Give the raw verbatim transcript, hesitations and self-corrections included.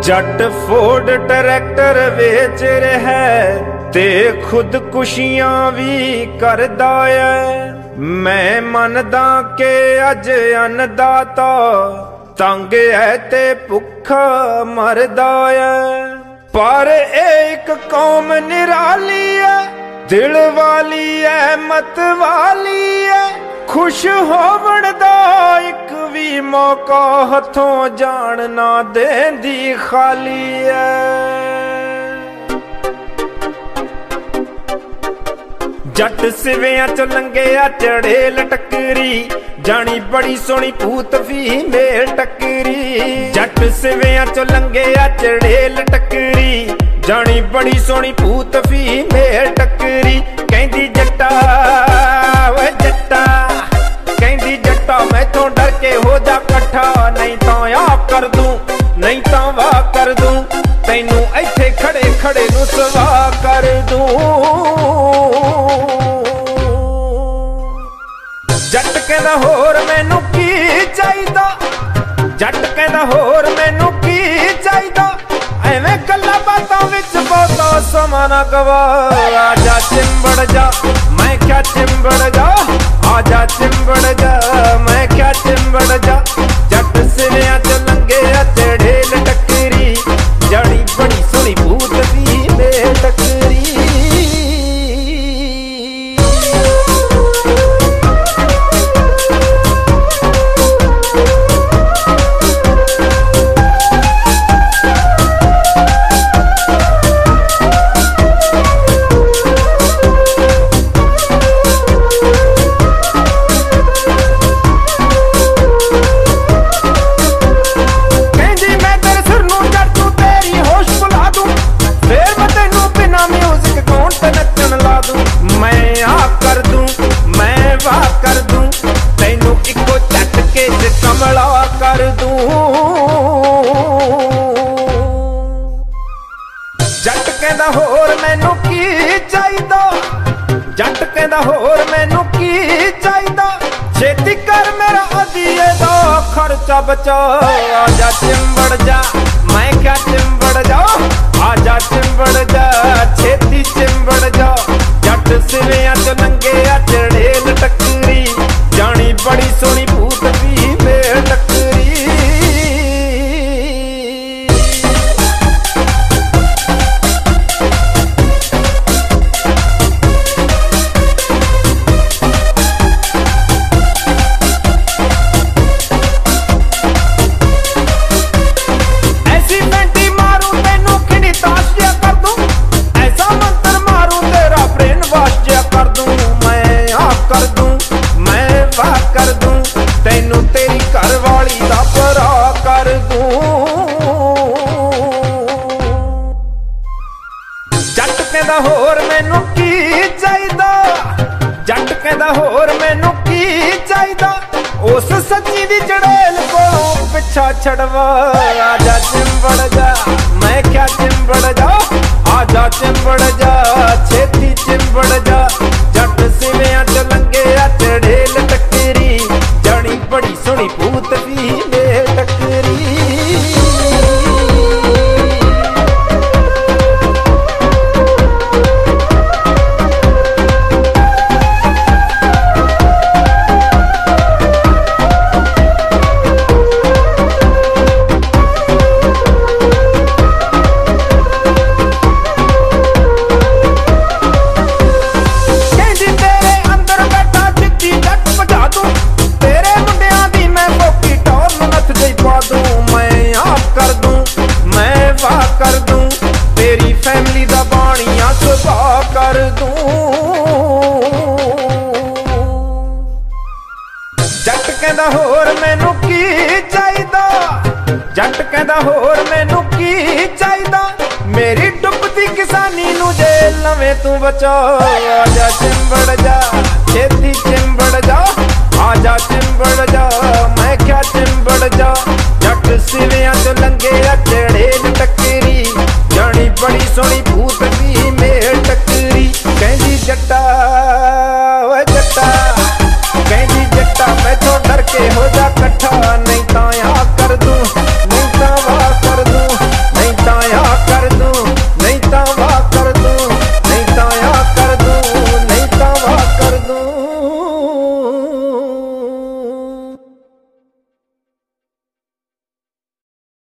जट Ford tractor vetch रहा ते खुदकुशियां भी करदा है। मैं मनदा के अज अन्नदाता तंग है ते भुखा मरदा है। पर एक कौम निराली है, दिल वाली है, मत वाली है। खुश होवण दा एक भी मौका हथों जान ना देंदी खाली है। जट सिवियां च लंघिया चढ़ेल टकरी, जानी बड़ी सोहनी पूत फीमेल टकरी। जट सिवियां च लंघिया चढ़ेल टकरी, जानी बड़ी सोहनी पूत फीमेल टकरी। कहंदी जट्टा वे जट्टा, कहंदी जट्टा मैथों डर के हो जा कट्ठा, नहीं तो आ कर दूं नहीं तो वाह कर दूं, तैनू इत्थे खड़े खड़े नू सवा कर दूं। जट कहंदा होर मैनू की चाहीदा, जट कहंदा होर मैनू की चाहीदा। एवें गल्लां बातां विच बहुता समां ना गवा। आजा चिंबड़ जा मैं क्या चिंबड़ जा, आजा चिंबड़ जा मैं क्या चिंबड़ जा। जट सिवियां च लंघिया चढ़ेल टकरी, जानी बड़ी सोहनी भूत फीमेल टकरी। कर दूं जट कहंदा होर मैनू की चाहीदा, जट कहंदा होर मैनू की चाहीदा। छेती कर मेरा अदिए दा खर्चा बचा। आजा चिंबड़ जा मैं क्या चिंबड़ जा, आजा चिंबड़ जा छेती चिंबड़ जा। जट सिवियां च लंघिया चढ़ेल टकरी, जानी बड़ी सोहनी भूत फीमेल टकरी। कर दूं तैनू तेरी घरवाली दा भरा कर दूं। जट कहंदा होर मैनू की चाहीदा, जट कहंदा होर मैनू की चाहीदा। उस सच्ची दी चढ़ेल कोलों पिछा छड़वा। आजा चिंबड़ जा मैं क्या चिंबड़ जा, आजा चिंबड़ जा छेती चिंबड़ जा। जट सिवियां च लंघिया चढ़ेल टकरी, जानी बड़ी सोहनी भूत फीमेल टकरी। कर दूं तेरी फैमिली दा बाणिया सुभा कर दूं। जट कहंदा होर मैनू की चाहीदा, जट कहंदा होर मैनू की चाहीदा। मेरी डुबदी किसानी नू जे लवें तू बचा। आजा चिंबड़ जा छेती चिंबड़ जा, आजा चिंबड़ जा मैं क्या चिंबड़ जा। जट सिवियां च लंघिया चढ़ेल टकरी, जानी बड़ी सोहनी भूत फीमेल टकरी। कहंदी जट्टा वे जट्टा, कहंदी जट्टा मैथों डर के हो जा कट्ठा,